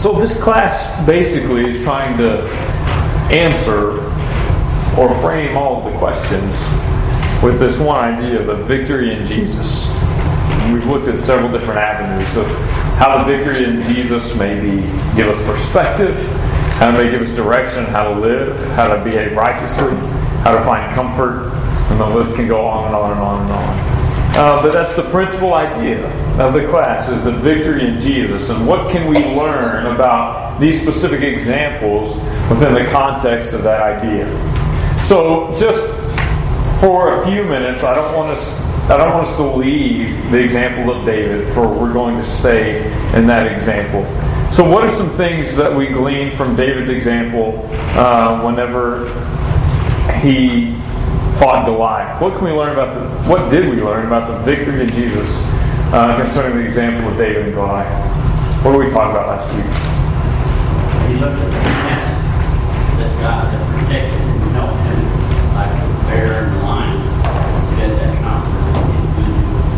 So this class basically is trying to answer or frame all of the questions with this one idea of the victory in Jesus. And we've looked at several different avenues of how the victory in Jesus maybe give us perspective, how it may give us direction, how to live, how to behave righteously, how to find comfort, and the list can go on and on and on and on. But that's the principal idea of the class, is the victory in Jesus. And what can we learn about these specific examples within the context of that idea? So just for a few minutes, I don't want us to leave the example of David, for we're going to stay in that example. So what are some things that we glean from David's example whenever he fought Goliath? What can we learn about what did we learn about the victory in Jesus concerning the example of David and Goliath? What did we talk about last week? He looked at the nest that God had protected and helped him, like the bear and the lion. He had that confidence in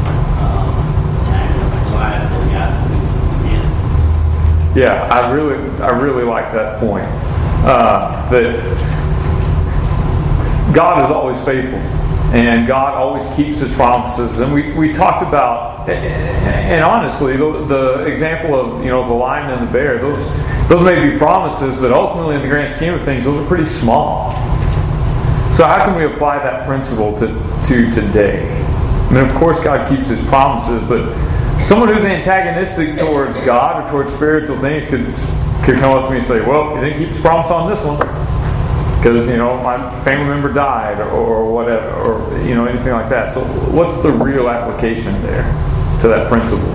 Goliath that God would again. Yeah, I really like that point. That God is always faithful, and God always keeps His promises. And we talked about, and honestly, the example of the lion and the bear, those may be promises, but ultimately, in the grand scheme of things, those are pretty small. So how can we apply that principle to today? I mean, of course, God keeps His promises, but someone who's antagonistic towards God or towards spiritual things could come up to me and say, "Well, He didn't keep His promise on this one, because my family member died or whatever, or anything like that." So what's the real application there to that principle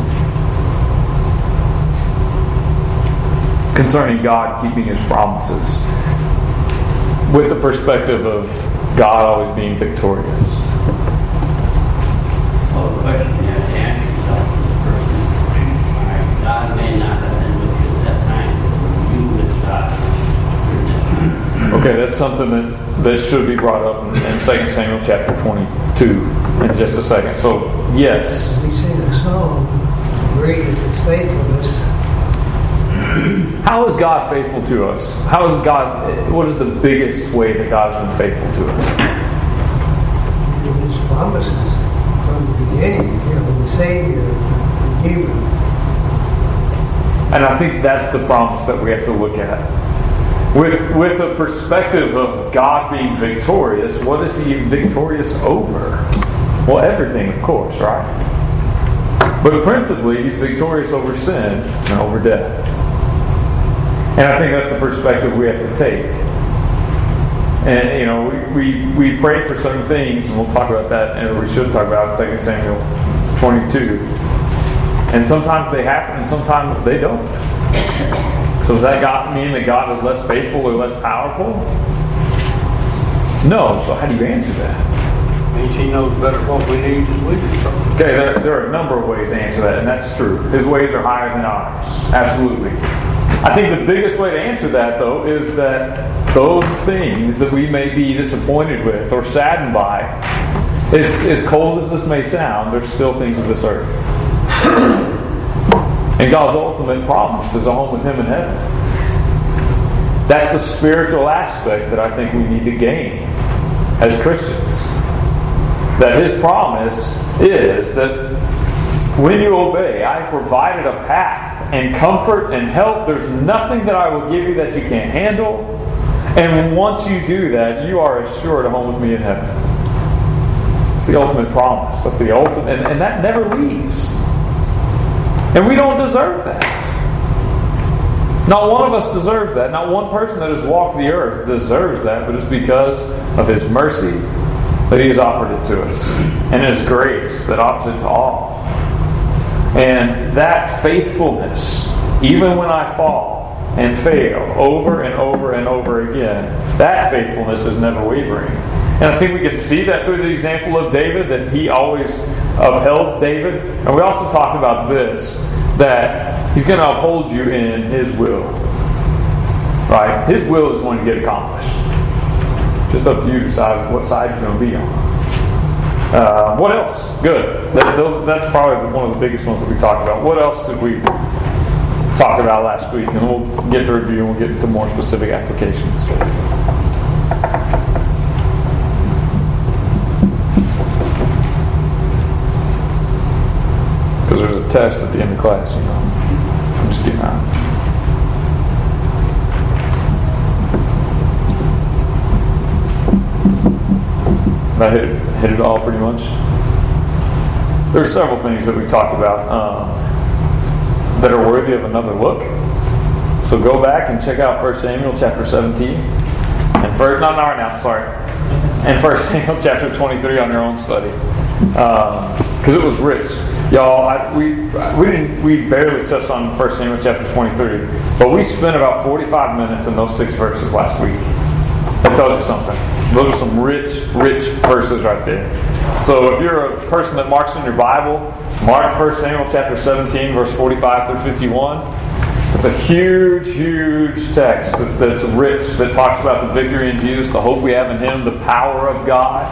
concerning God keeping His promises, with the perspective of God always being victorious? Well, the question you have to answer yourself is the first one. God may not have been with you at that time, but you with God. Okay, that's something that should be brought up in 2 Samuel chapter 22 in just a second. So, yes. We sing a song, "Great is His faithfulness." How is God faithful to us? What is the biggest way that God has been faithful to us? His promises from the beginning, the Savior, the Redeemer. And I think that's the promise that we have to look at. With the perspective of God being victorious, what is He victorious over? Well, everything, of course, right? But principally, He's victorious over sin and over death. And I think that's the perspective we have to take. And, we pray for certain things, and we'll talk about that, and we should talk about it in 2 Samuel 22. And sometimes they happen, and sometimes they don't. So does that mean that God is less faithful or less powerful? No. So how do you answer that? Means He knows better what we need as we do. Okay, there are a number of ways to answer that, and that's true. His ways are higher than ours. Absolutely. I think the biggest way to answer that, though, is that those things that we may be disappointed with or saddened by, as cold as this may sound, they're still things of this earth. And God's ultimate promise is a home with Him in heaven. That's the spiritual aspect that I think we need to gain as Christians. That His promise is that when you obey, I provided a path and comfort and help. There's nothing that I will give you that you can't handle. And once you do that, you are assured a home with me in heaven. It's the ultimate promise. That's the ultimate, and that never leaves. And we don't deserve that. Not one of us deserves that. Not one person that has walked the earth deserves that, but it's because of His mercy that He has offered it to us, and His grace that offers it to all. And that faithfulness, even when I fall and fail over and over and over again, that faithfulness is never wavering. And I think we can see that through the example of David, that he always upheld David. And we also talked about this, that He's going to uphold you in His will. Right? His will is going to get accomplished. Just up to you to decide what side you're going to be on. What else? Good. That's probably one of the biggest ones that we talked about. What else did we talked about last week, and we'll get to review and we'll get to more specific applications. Because there's a test at the end of class, you know. I'm just getting out. I hit it all pretty much. There's several things that we talked about that are worthy of another look. So go back and check out 1 Samuel chapter 17. And not right now, sorry. And 1 Samuel chapter 23 on your own study. Because it was rich. Y'all, we barely touched on 1 Samuel chapter 23. But we spent about 45 minutes in those 6 verses last week. That tells you something. Those are some rich verses right there. So if you're a person that marks in your Bible, mark 1 Samuel chapter 17, verse 45 through 51. It's a huge text that's rich, that talks about the victory in Jesus, the hope we have in Him, the power of God.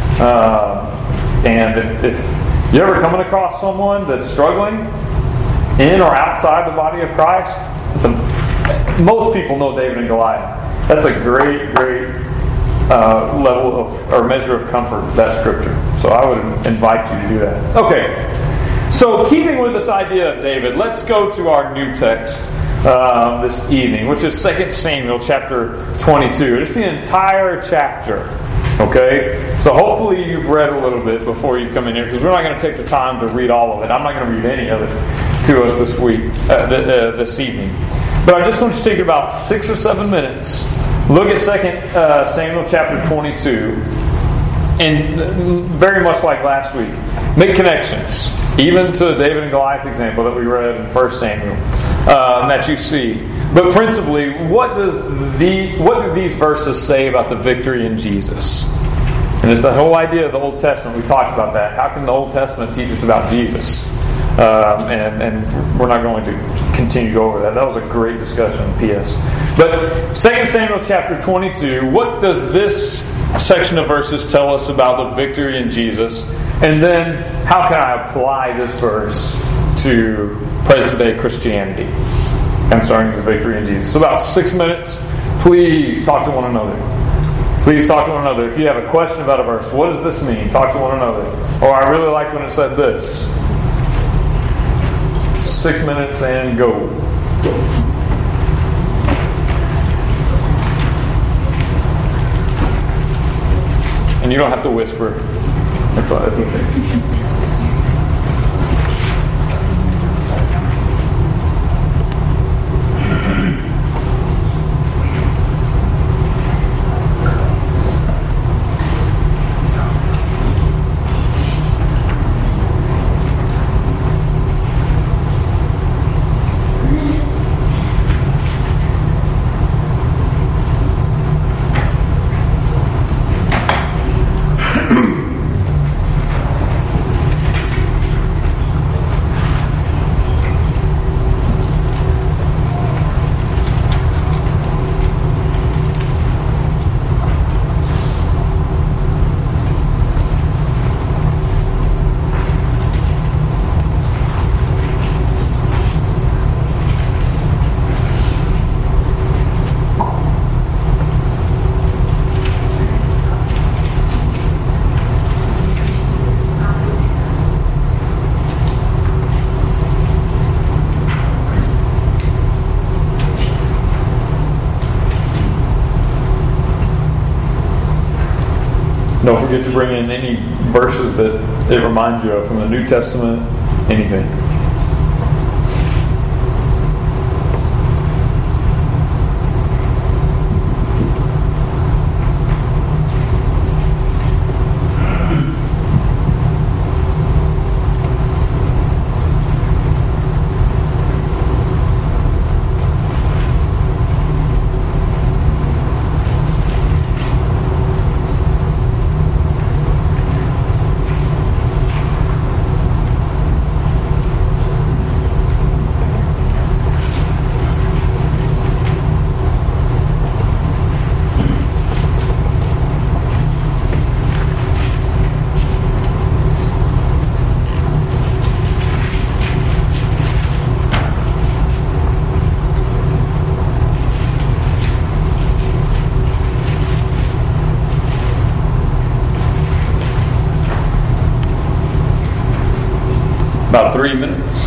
And if you're ever coming across someone that's struggling in or outside the body of Christ, most people know David and Goliath. That's a great level of, or measure of comfort, that scripture. So I would invite you to do that. Okay, so keeping with this idea of David, let's go to our new text this evening, which is 2 Samuel chapter 22. It's the entire chapter. Okay, so hopefully you've read a little bit before you come in here, because we're not going to take the time to read all of it. I'm not going to read any of it to us this evening. But I just want you to take about 6 or 7 minutes. Look at 2 Samuel chapter 22, and very much like last week, make connections, even to the David and Goliath example that we read in 1 Samuel, that you see. But principally, what do these verses say about the victory in Jesus? And it's the whole idea of the Old Testament. We talked about that. How can the Old Testament teach us about Jesus? And we're not going to continue to go over that. That was a great discussion, P.S. But 2 Samuel chapter 22, what does this section of verses tell us about the victory in Jesus? And then, how can I apply this verse to present-day Christianity concerning the victory in Jesus? So about 6 minutes. Please talk to one another. Please talk to one another. If you have a question about a verse, what does this mean? Talk to one another. Or I really liked when it said this. 6 minutes and go. And you don't have to whisper. That's okay. Don't forget to bring in any verses that it reminds you of from the New Testament, anything. About 3 minutes.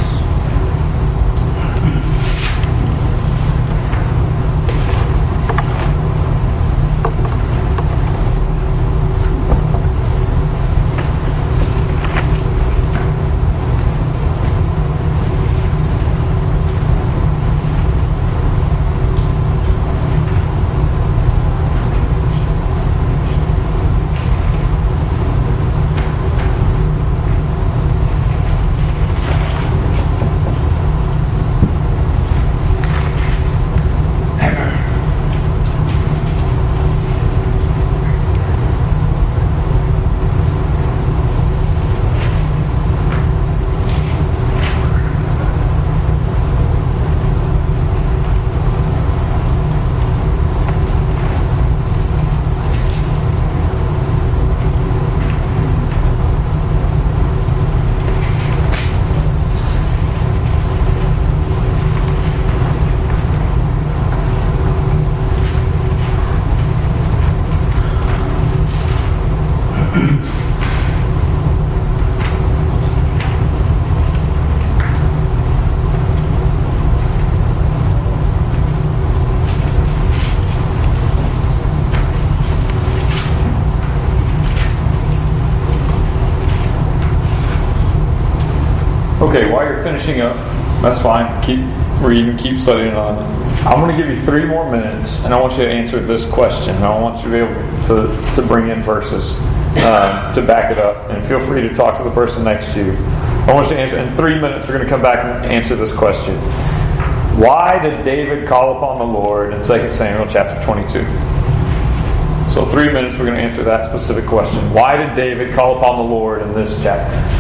Okay, while you're finishing up, that's fine. Keep reading, keep studying on it. I'm going to give you 3 more minutes, and I want you to answer this question. I want you to be able to bring in verses to back it up, and feel free to talk to the person next to you. I want you to answer. In 3 minutes, we're going to come back and answer this question. Why did David call upon the Lord in 2 Samuel chapter 22? So 3 minutes, we're going to answer that specific question. Why did David call upon the Lord in this chapter?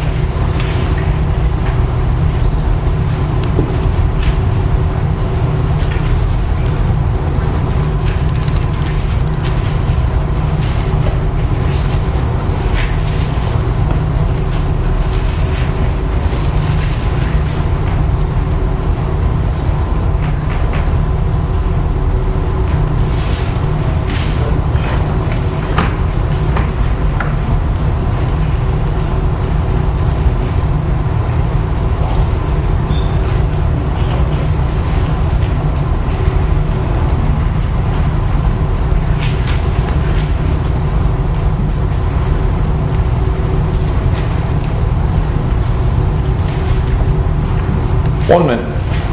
One minute.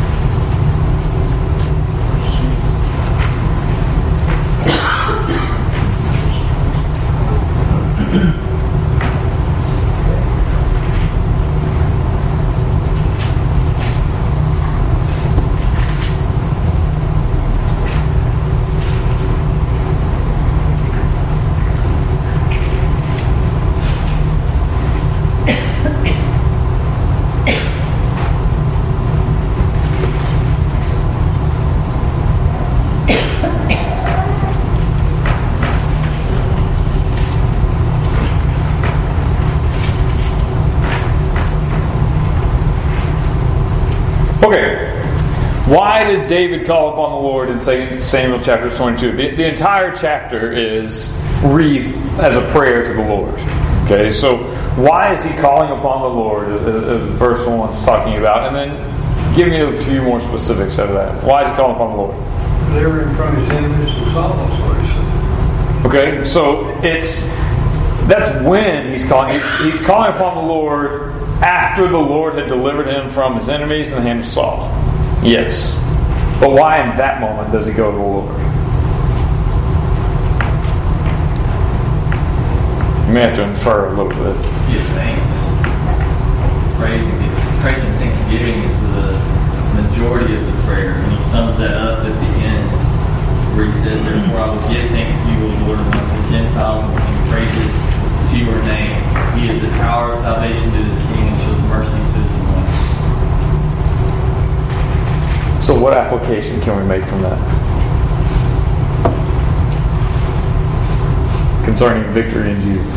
Okay, why did David call upon the Lord in 2 Samuel chapter 22? The entire chapter reads as a prayer to the Lord. Okay, so why is he calling upon the Lord, as verse 1's talking about? And then give me a few more specifics out of that. Why is he calling upon the Lord? Delivering from his enemies and Saul, that's what he said. Okay, so that's when he's calling. He's calling upon the Lord after the Lord had delivered him from his enemies in the hand of Saul. Yes. But why in that moment does he go to the Lord? You may have to infer a little bit. Give thanks. Praise and thanksgiving is the majority of the prayer. And he sums that up at the end where he said, "Therefore I will give thanks to you, O Lord, among the Gentiles, and sing praises to your name. He is the tower of salvation to his king and shows mercy to his anointed." So what application can we make from that? Concerning victory in Jesus.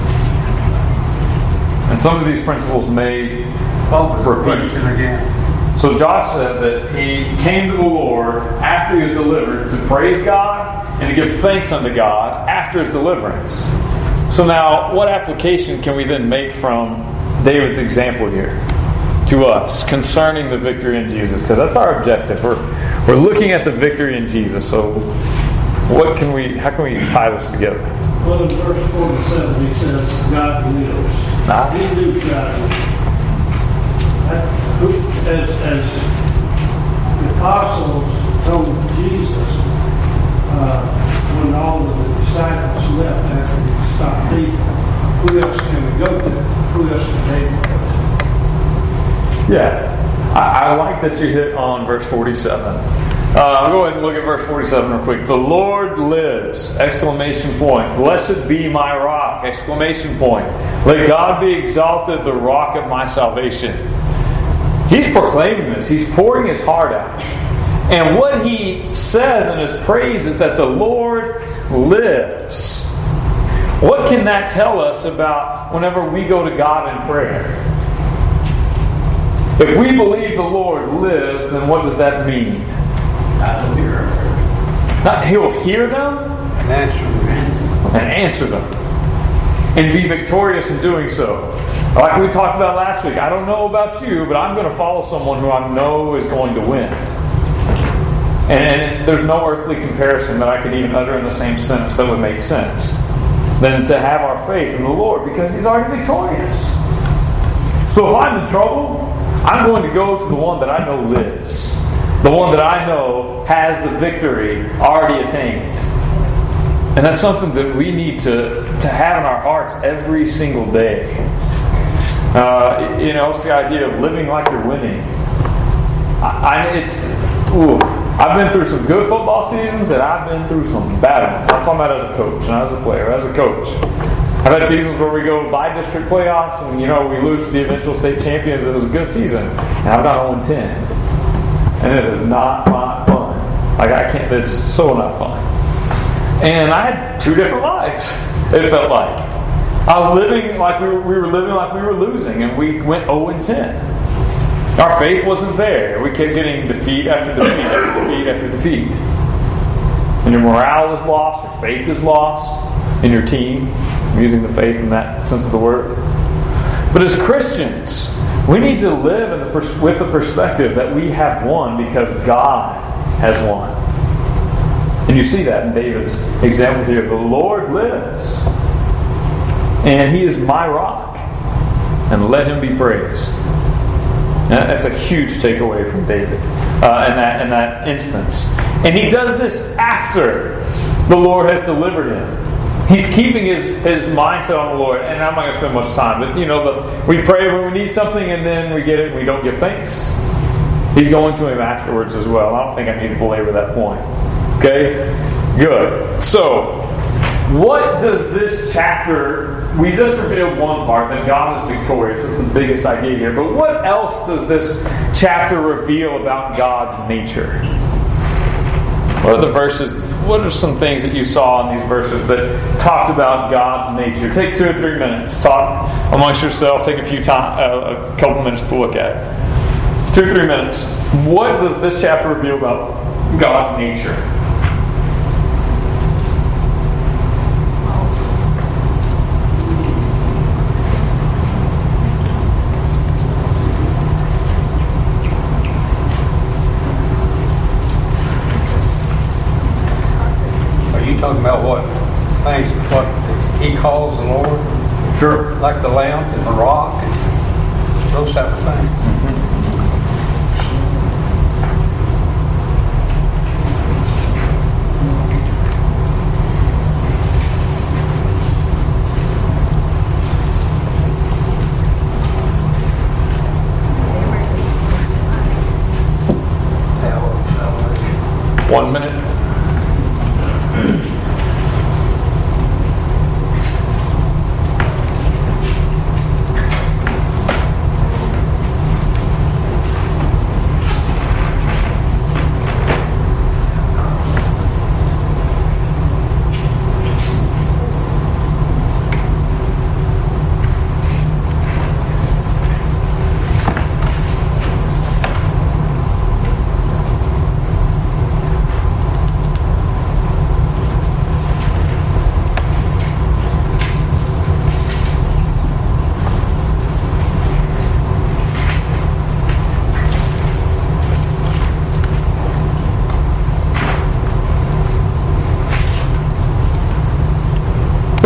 And some of these principles may Call for the repeat. question again. So Josh said that he came to the Lord after he was delivered to praise God and to give thanks unto God after his deliverance. So now, what application can we then make from David's example here to us concerning the victory in Jesus? Because that's our objective. We're looking at the victory in Jesus. So how can we tie this together? Well, in verse 47, he says, God lives. He knew God lives. As the apostles told Jesus, when all of the disciples left after he stopped eating, who else can we go to? Who else can David go to? Yeah, I like that you hit on verse 47. I'll go ahead and look at verse 47 real quick. The Lord lives! Exclamation point. Blessed be my rock! Exclamation point. Let God be exalted, the rock of my salvation. He's proclaiming this. He's pouring his heart out. And what he says in his praise is that the Lord lives. What can that tell us about whenever we go to God in prayer? If we believe the Lord lives, then what does that mean? God will hear our prayers. He'll hear them and answer them. And be victorious in doing so. Like we talked about last week, I don't know about you, but I'm going to follow someone who I know is going to win. And there's no earthly comparison that I could even utter in the same sentence that would make sense than to have our faith in the Lord, because He's already victorious. So if I'm in trouble, I'm going to go to the one that I know lives. The one that I know has the victory already attained. And that's something that we need to have in our hearts every single day. It's the idea of living like you're winning. I've been through some good football seasons and I've been through some bad ones. I'm talking about as a coach, not as a player, as a coach. I've had seasons where we go by district playoffs and we lose to the eventual state champions. It was a good season. And I've gone 0-10. And it is not fun. It's so not fun. And I had two different lives, it felt like. I was living like we were living like we were losing, and we went 0-10. Our faith wasn't there. We kept getting defeat after defeat after defeat after defeat. And your morale is lost, your faith is lost in your team. I'm using the faith in that sense of the word. But as Christians, we need to live with the perspective that we have won because God has won. And you see that in David's example here. The Lord lives. And He is my rock. And let Him be praised. And that's a huge takeaway from David in that instance. And he does this after the Lord has delivered him. He's keeping his mindset on the Lord. And I'm not going to spend much time. But we pray when we need something and then we get it and we don't give thanks. He's going to Him afterwards as well. I don't think I need to belabor that point. Okay? Good. So, what does this chapter... We just revealed one part, that God is victorious. That's the biggest idea here. But what else does this chapter reveal about God's nature? What are some things that you saw in these verses that talked about God's nature? Take 2 or 3 minutes. Talk amongst yourselves. Take a couple minutes to look at it. 2 or 3 minutes. What does this chapter reveal about God's nature? Talking about what He calls the Lord? Sure. Like the lamp and the rock and those type of things. Mm-hmm. 1 minute.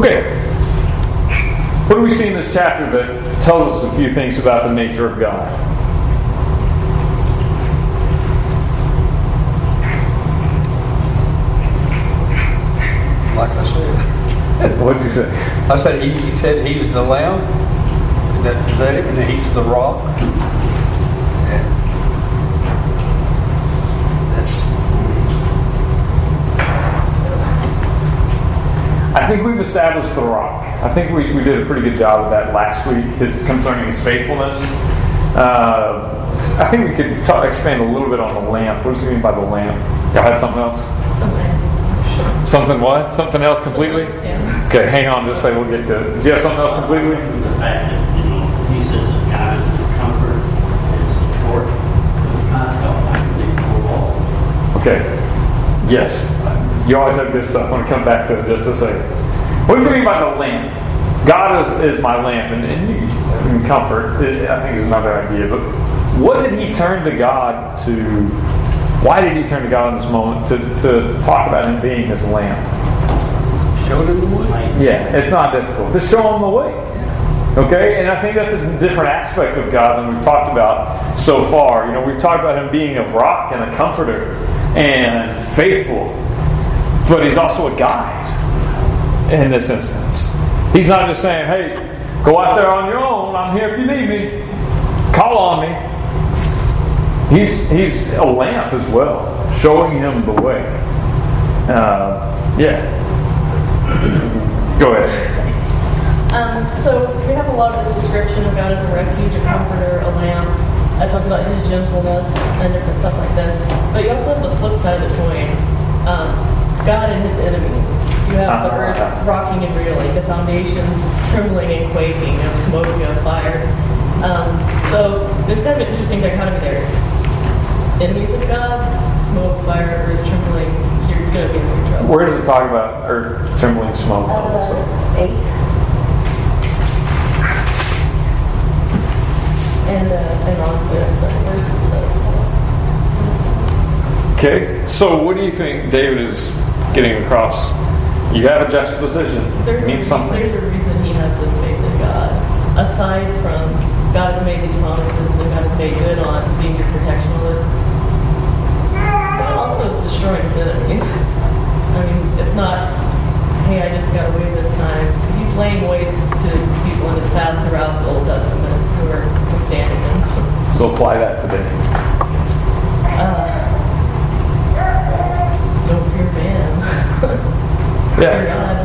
Okay. What do we see in this chapter that tells us a few things about the nature of God? Like I said. What did you say? I said he said he was the lamb. Is that it? And then he's the rock. And I think we've established the rock. I think we did a pretty good job of that last week, concerning his faithfulness. I think we could expand a little bit on the lamp. What does he mean by the lamp? Y'all had something else? Something what? Something else completely? Yeah. Okay, hang on just a second. We'll get to it. Do you have something else completely? The fact that, he says that God is his comfort and support. It's not self-contradictory at all. Okay. Yes. You always have good stuff. I want to come back to it just a second. What does it mean by the lamp? God is my lamp, and comfort, I think, is another idea. But what did he turn to God to? Why did he turn to God in this moment to talk about him being his lamp? showed him the way. Yeah, it's not difficult. Just show him the way. Okay? And I think that's a different aspect of God than we've talked about so far. We've talked about him being a rock and a comforter and faithful. But he's also a guide in this instance. He's not just saying, hey, go out there on your own. I'm here if you need me. Call on me. He's a lamp as well, showing him the way. Yeah. Go ahead. So we have a lot of this description of God as a refuge, a comforter, a lamp. I talked about his gentleness and different stuff like this. But you also have the flip side of the coin. God and his enemies. You have the earth rocking and reeling, the foundations trembling and quaking, smoke, fire. So there's kind of an interesting dichotomy there. Enemies of God, smoke, fire, earth trembling, you're going to be in trouble. Where does it talk about earth trembling, smoke? 8. And on the next verses. Okay, so what do you think David is getting across? You have a juxtaposition. It means something. There's a reason he has this faith in God. Aside from God has made these promises and God has made good on being your protectionalist, God also is destroying his enemies. I mean, it's not, hey, I just got away this time. He's laying waste to people in his path throughout the Old Testament who are withstanding him. So apply that today. Don't fear man. Fear God.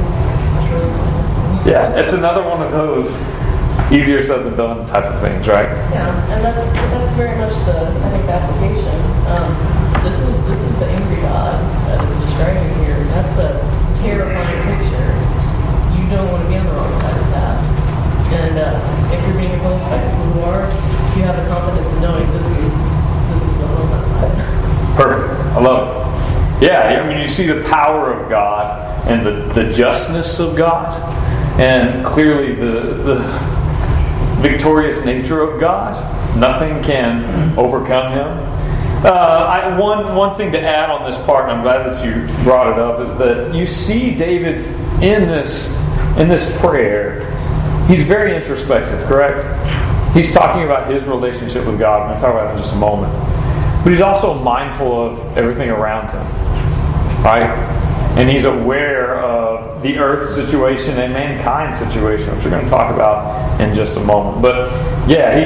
Yeah, it's another one of those easier said than done type of things, right? Yeah, and that's very much the application. This is the angry God that is describing here. That's a terrifying picture. You don't want to be on the wrong side of that. And if you're being a full inspector who are, you have the confidence in knowing this is the on that side. Perfect. I love it. Yeah, I mean, you see the power of God and the justness of God, and clearly the victorious nature of God. Nothing can overcome him. One thing to add on this part, and I'm glad that you brought it up, is that you see David in this prayer. He's very introspective, correct? He's talking about his relationship with God. I'm going to talk about it in just a moment. But he's also mindful of everything around him, right? And he's aware of the earth situation and mankind's situation, which we're going to talk about in just a moment. But yeah,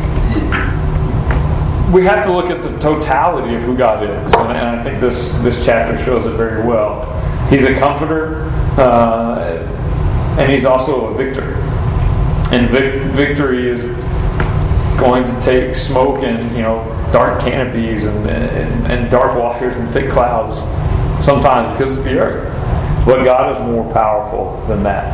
we have to look at the totality of who God is, and I think this chapter shows it very well. He's a comforter, and he's also a victor. And victory is going to take smoke and dark canopies and dark waters and thick clouds sometimes because it's the earth. But God is more powerful than that.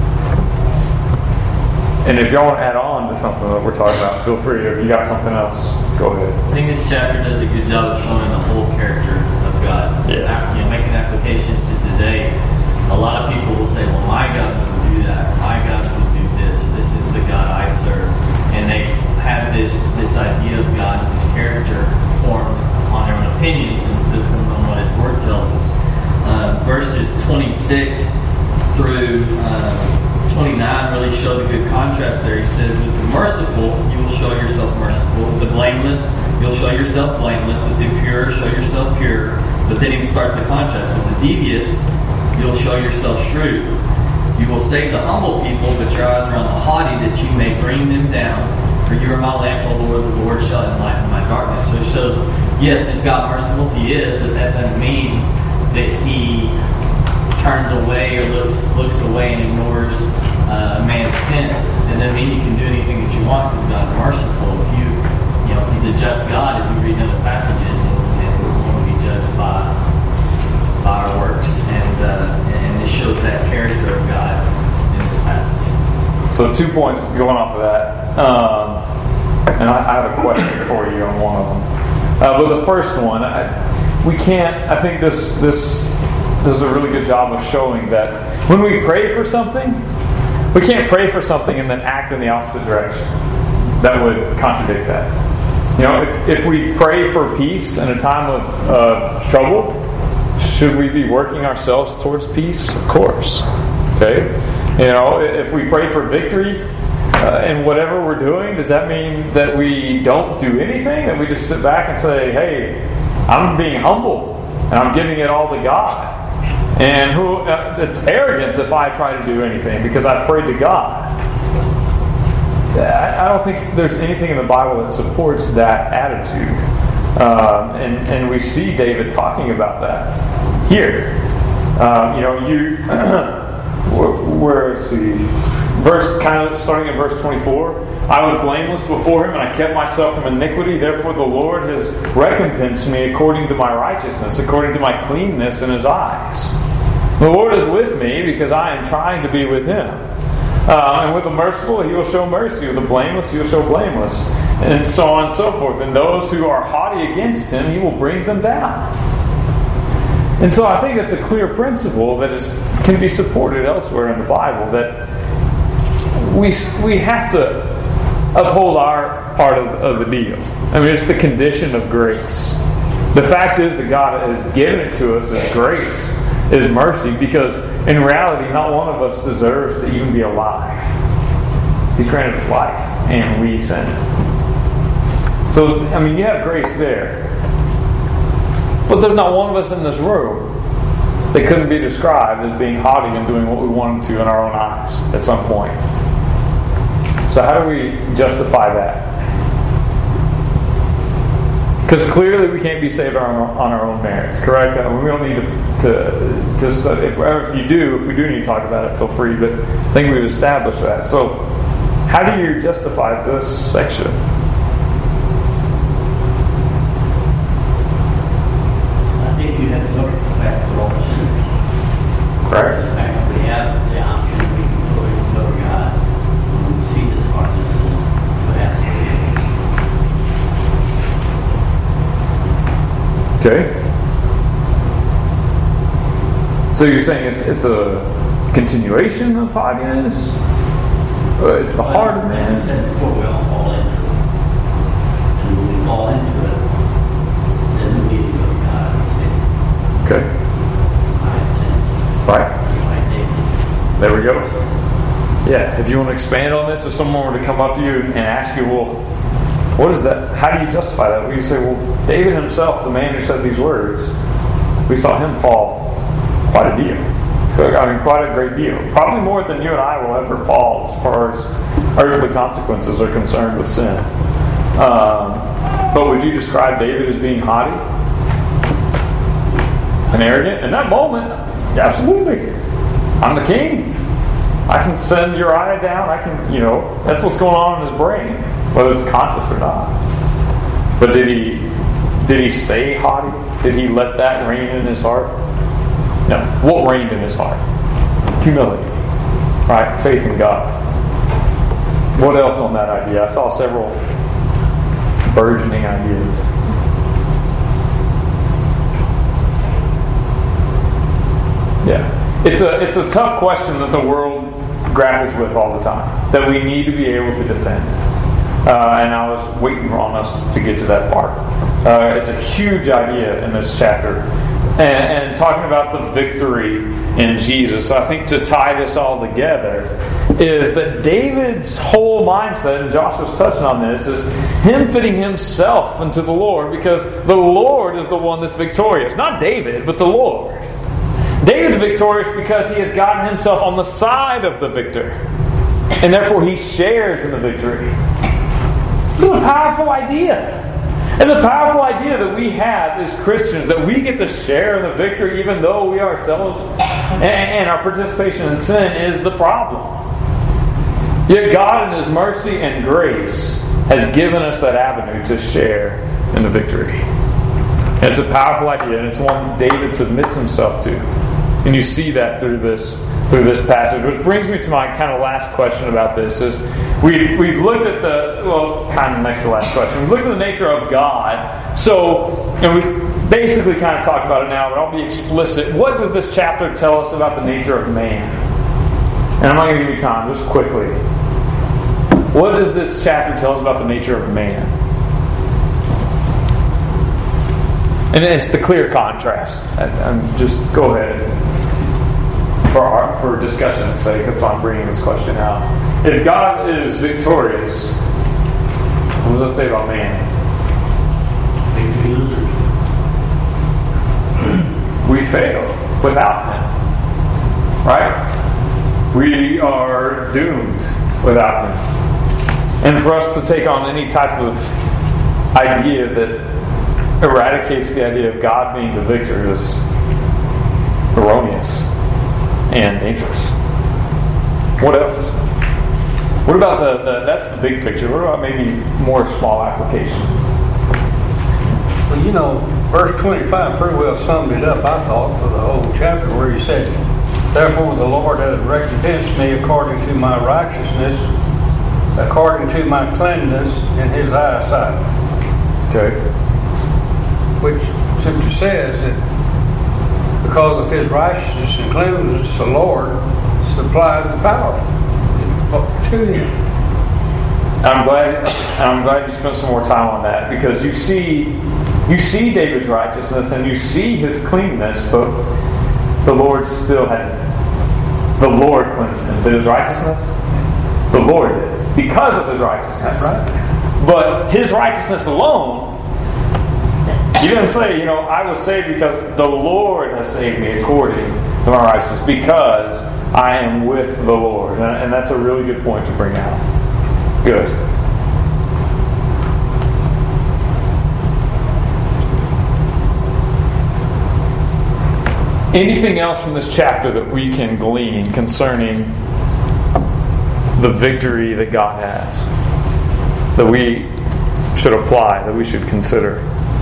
And if y'all want to add on to something that we're talking about, feel free. If you got something else, go ahead. I think this chapter does a good job of showing the whole character of God. Yeah. Making application to today. A lot of people will say, well, my God will do that. My God will do this. This is the God I serve. And they have this idea of God and his character formed on their own opinions instead of on what his word tells us. Verses 26 through 29 really shows a good contrast there. He says, with the merciful, you will show yourself merciful. With the blameless, you'll show yourself blameless. With the pure, show yourself pure. But then he starts the contrast. With the devious, you'll show yourself shrewd. You will save the humble people, but your eyes are on the haughty, that you may bring them down. For you are my lamp, O Lord, the Lord shall enlighten my darkness. So it shows, yes, is God merciful? He is, but that doesn't mean that he turns away or looks away and ignores man's sin. It doesn't mean you can do anything that you want because God's merciful. If he's a just God, if you read other passages, and we won't be judged by our works. And it shows that character of God in this passage. So 2 points going off of that. And I have a question for you on one of them. But the first one, I think this does a really good job of showing that when we pray for something, we can't pray for something and then act in the opposite direction. That would contradict that. If we pray for peace in a time of trouble, should we be working ourselves towards peace? Of course. Okay? If we pray for victory in whatever we're doing, does that mean that we don't do anything? That we just sit back and say, hey, I'm being humble and I'm giving it all to God? And it's arrogance if I try to do anything because I prayed to God. I don't think there's anything in the Bible that supports that attitude. And we see David talking about that here. Where is he? Starting in verse 24. I was blameless before him, and I kept myself from iniquity. Therefore the Lord has recompensed me according to my righteousness, according to my cleanness in his eyes. The Lord is with me because I am trying to be with him. And with the merciful, he will show mercy. With the blameless, he will show blameless. And so on and so forth. And those who are haughty against him, he will bring them down. And so I think it's a clear principle that can be supported elsewhere in the Bible, that we have to uphold our part of the deal. I mean, it's the condition of grace. The fact is that God has given it to us as grace, is mercy, because in reality, not one of us deserves to even be alive. He granted us life, and we sinned. So, I mean, you have grace there. But there's not one of us in this room that couldn't be described as being haughty and doing what we wanted to in our own eyes at some point. So how do we justify that? Because clearly we can't be saved on our own merits, correct? We don't need to study. If we do need to talk about it, feel free. But I think we've established that. So how do you justify this section? I think you have to look at the fact that all sinners. Correct. The fact that we have the option, we can go and go to God and see this heart of sin. But that's Okay. So you're saying it's a continuation of haughtiness? It's the heart of man? Before we all fall into it. And when we fall into it, then we need to go to God and say, Okay. I have Right. There we go. Yeah, if you want to expand on this, if someone were to come up to you and ask you, well, what is that? How do you justify that? Well, you say, well, David himself, the man who said these words, we saw him fall quite a deal. I mean, quite a great deal. Probably more than you and I will ever fall as far as earthly consequences are concerned with sin. But would you describe David as being haughty and arrogant? In that moment, absolutely. I'm the king. I can send Uriah down. I can, that's what's going on in his brain, whether it's conscious or not. But did he stay haughty? Did he let that reign in his heart? No. What reigned in his heart? Humility. Right? Faith in God. What else on that idea? I saw several burgeoning ideas. Yeah. It's a tough question that the world grapples with all the time, that we need to be able to defend. And I was waiting on us to get to that part. It's a huge idea in this chapter. and talking about the victory in Jesus. So I think to tie this all together is that David's whole mindset, and Josh was touching on this, is him fitting himself into the Lord, because the Lord is the one that's victorious. Not David, but the Lord. David's victorious because he has gotten himself on the side of the victor, and therefore he shares in the victory. It's a powerful idea. It's a powerful idea that we have as Christians, that we get to share in the victory even though we ourselves and our participation in sin is the problem. Yet God in His mercy and grace has given us that avenue to share in the victory. And it's a powerful idea, and it's one David submits himself to. And you see that through this passage, which brings me to my kind of last question about this. Is we've looked at kind of next to last question. We've looked at the nature of God. So, and we basically kind of talked about it now, but I'll be explicit. What does this chapter tell us about the nature of man? And I'm not going to give you time, just quickly. What does this chapter tell us about the nature of man? And it's the clear contrast. Just go ahead. For discussion's sake, that's why I'm bringing this question out. If God is victorious, what does that say about man? We fail without Him. Right? We are doomed without Him. And for us to take on any type of idea that eradicates the idea of God being the victor is erroneous and dangerous. What else? What about that's the big picture. What about maybe more small applications? Well, verse 25 pretty well summed it up, I thought, for the whole chapter, where he said, "Therefore the Lord hath recompensed me according to my righteousness, according to my cleanness in His eyesight." Okay. Which simply says that because of His righteousness and cleanliness, the Lord supplies the power to Him. I'm glad you spent some more time on that, because you see David's righteousness and you see his cleanness, but the Lord cleansed him. But his righteousness, the Lord did, because of His righteousness. Right. But His righteousness alone. He didn't say, I was saved because the Lord has saved me according to my righteousness, because I am with the Lord. And that's a really good point to bring out. Good. Anything else from this chapter that we can glean concerning the victory that God has, that we should apply, that we should consider?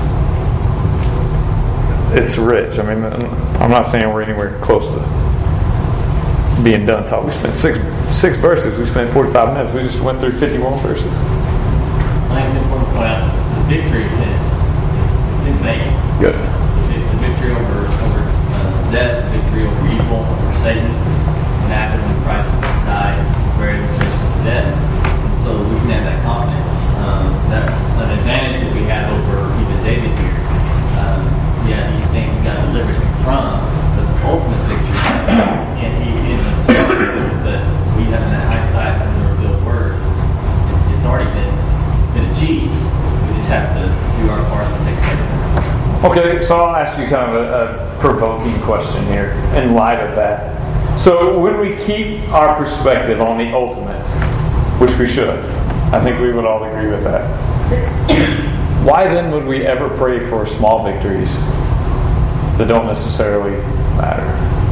It's rich. I mean, I'm not saying we're anywhere close to being done. We spent six verses. We spent 45 minutes. We just went through 51 verses. I think it's important to point out the victory is in vain. Good. The victory over death, the victory over evil, over Satan, and after when Christ died, buried, and raised from the dead. And so we can have that confidence. That's an advantage that we have over even David here. These things got delivered from, but the ultimate victory, and he but we have that hindsight from the revealed word. It's already been achieved. We just have to do our part to take care of it. Okay, so I'll ask you kind of a provoking question here in light of that. So when we keep our perspective on the ultimate, which we should, I think we would all agree with that. Why then would we ever pray for small victories that don't necessarily matter?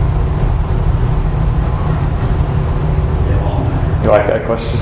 You like that question?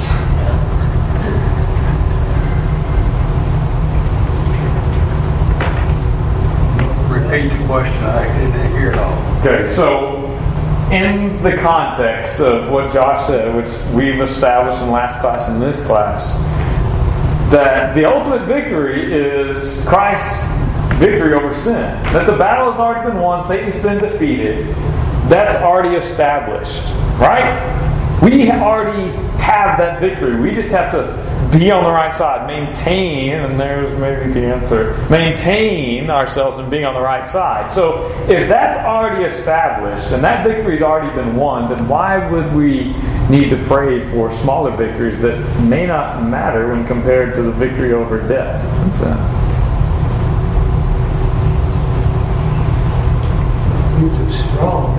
Repeat the question. I didn't hear it all. Okay, so in the context of what Josh said, which we've established in last class and this class, that the ultimate victory is Christ's victory over sin. That the battle has already been won, Satan's been defeated. That's already established, right? We already have that victory. We just have to be on the right side. Maintain, and there's maybe the answer, maintain ourselves in being on the right side. So if that's already established, and that victory's already been won, then why would we need to pray for smaller victories that may not matter when compared to the victory over death and sin? Keep it strong.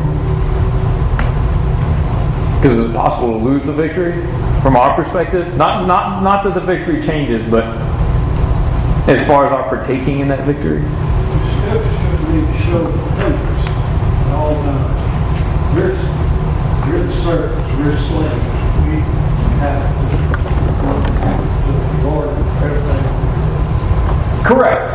Because is it possible to lose the victory from our perspective? Not that the victory changes, but as far as our partaking in that victory? The Scripture need to show dependence at all times. We're the servants, we're slaves. We have to look to the Lord for everything. Correct.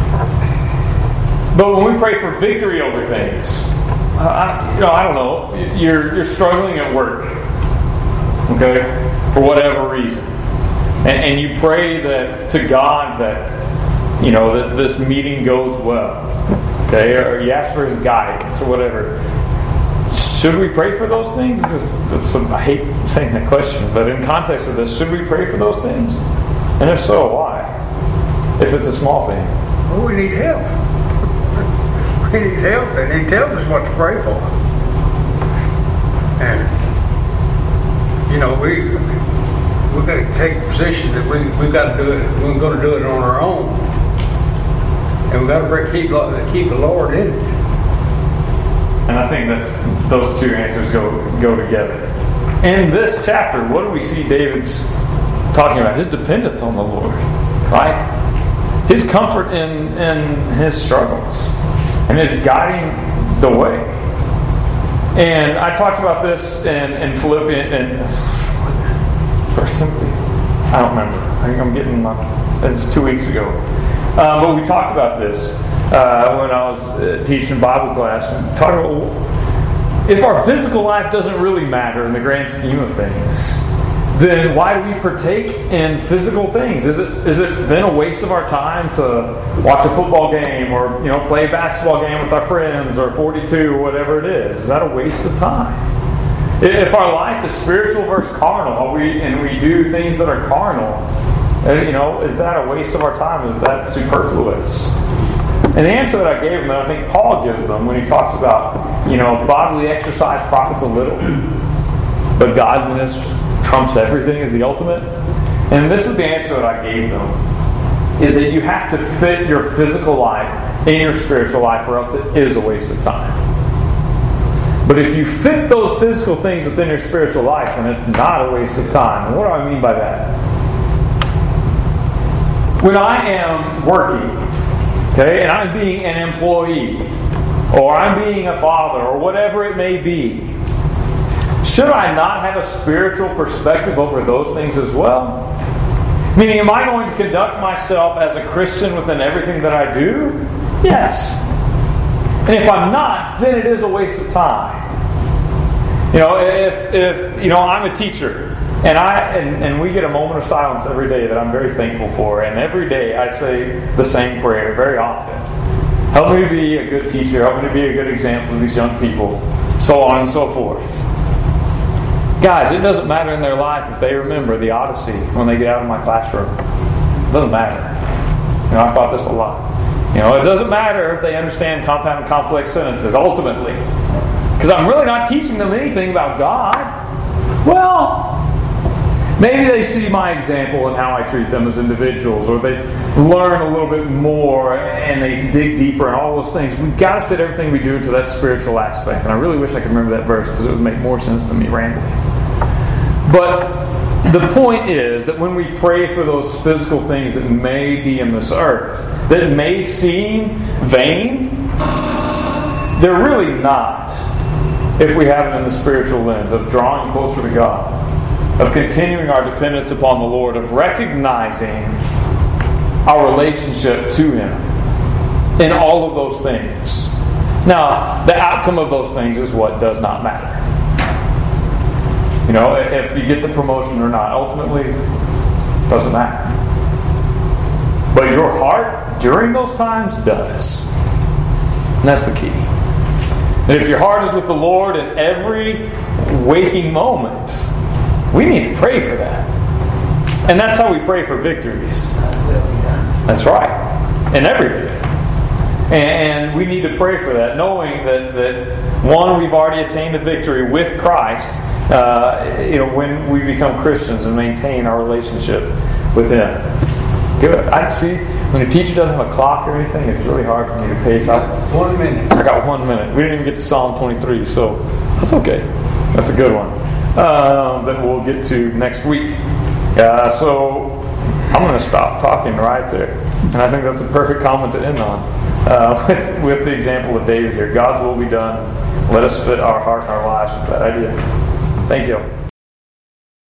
But when we pray for victory over things, I don't know. You're struggling at work, okay, for whatever reason, and you pray that to God that that this meeting goes well, okay, or you ask for His guidance or whatever. Should we pray for those things? I hate saying that question, but in context of this, should we pray for those things? And if so, why? If it's a small thing. Well, we need help. We need help, and He tells us what to pray for. And we've got to take a position that we've got to do it. We're going to do it on our own, and we've got to keep the Lord in it. And I think those two answers go together. In this chapter, what do we see David's talking about? His dependence on the Lord, right? His comfort in his struggles. And is guiding the way. And I talked about this in Philippians and 1 Timothy. I don't remember. I think I'm getting it was 2 weeks ago. But we talked about this when I was teaching Bible class. And talked about if our physical life doesn't really matter in the grand scheme of things, then why do we partake in physical things? Is it then a waste of our time to watch a football game or play a basketball game with our friends or 42 or whatever it is? Is that a waste of time? If our life is spiritual versus carnal, and we do things that are carnal, is that a waste of our time? Is that superfluous? And the answer that I gave them, that I think Paul gives them when he talks about bodily exercise profits a little, but godliness trumps everything is the ultimate. And this is the answer that I gave them, is that you have to fit your physical life in your spiritual life, or else it is a waste of time. But if you fit those physical things within your spiritual life, then it's not a waste of time. And what do I mean by that? When I am working, okay, and I'm being an employee, or I'm being a father, or whatever it may be, should I not have a spiritual perspective over those things as well? Meaning, am I going to conduct myself as a Christian within everything that I do? Yes. And if I'm not, then it is a waste of time. If I'm a teacher, and we get a moment of silence every day that I'm very thankful for, and every day I say the same prayer very often. Help me to be a good teacher, help me to be a good example of these young people, so on and so forth. Guys, it doesn't matter in their life if they remember the Odyssey when they get out of my classroom. It doesn't matter. I've thought this a lot. It doesn't matter if they understand compound and complex sentences, ultimately. Because I'm really not teaching them anything about God. Well, maybe they see my example and how I treat them as individuals, or they learn a little bit more and they dig deeper and all those things. We've got to fit everything we do into that spiritual aspect. And I really wish I could remember that verse, because it would make more sense than me rambling. But the point is that when we pray for those physical things that may be in this earth, that may seem vain, they're really not, if we have it in the spiritual lens of drawing closer to God, of continuing our dependence upon the Lord, of recognizing our relationship to Him in all of those things. Now, the outcome of those things is what does not matter. If you get the promotion or not, ultimately, it doesn't matter. But your heart during those times does. And that's the key. And if your heart is with the Lord in every waking moment, we need to pray for that. And that's how we pray for victories. That's right. In everything. And we need to pray for that, knowing that one, we've already attained a victory with Christ, when we become Christians and maintain our relationship with Him. Good. I see, when a teacher doesn't have a clock or anything, it's really hard for me to pace. 1 minute. I got 1 minute. We didn't even get to Psalm 23, so that's okay. That's a good one. That we'll get to next week. So I'm going to stop talking right there. And I think that's a perfect comment to end on. With the example of David here. God's will be done. Let us fit our heart and our lives with that idea. Thank you.